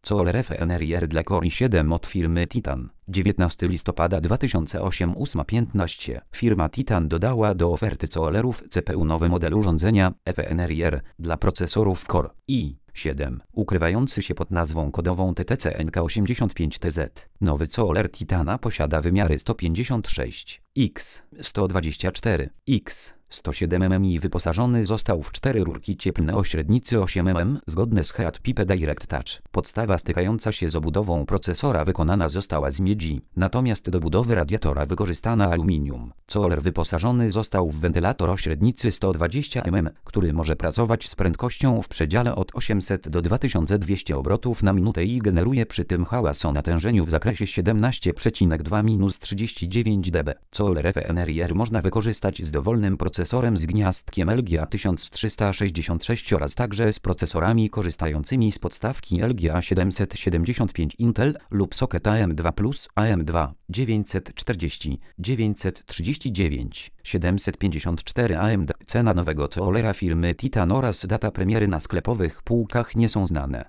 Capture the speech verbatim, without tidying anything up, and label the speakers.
Speaker 1: Solar F N R I R dla Core i siedem od firmy Titan. dziewiętnastego listopada dwa tysiące ósmego ósma piętnaście. Firma Titan dodała do oferty Solarów C P U nowy model urządzenia F N R I R dla procesorów Core i siedem, ukrywający się pod nazwą kodową T T C N K osiemdziesiąt pięć T Z. Nowy Solar Titana posiada wymiary sto pięćdziesiąt sześć na sto dwadzieścia cztery na sto siedem milimetrów i wyposażony został w cztery rurki cieplne o średnicy osiem milimetrów zgodne z Heat Pipe Direct Touch. Podstawa stykająca się z obudową procesora wykonana została z miedzi, natomiast do budowy radiatora wykorzystano aluminium. Solar wyposażony został w wentylator o średnicy sto dwadzieścia milimetrów, który może pracować z prędkością w przedziale od osiemset do dwa tysiące dwieście obrotów na minutę i generuje przy tym hałas o natężeniu w zakresie siedemnaście przecinek dwa do trzydziestu dziewięciu decybeli. Solar F N R I R można wykorzystać z dowolnym procesorem z gniazdkiem L G A tysiąc trzysta sześćdziesiąt sześć oraz także z procesorami korzystającymi z podstawki L G A siedemset siedemdziesiąt pięć Intel lub socket A M dwa plus, A M dwa, dziewięćset czterdzieści, dziewięćset trzydzieści dziewięć, siedemset pięćdziesiąt cztery A M D. Cena nowego Solara firmy Titan oraz data premiery na sklepowych półkach nie są znane.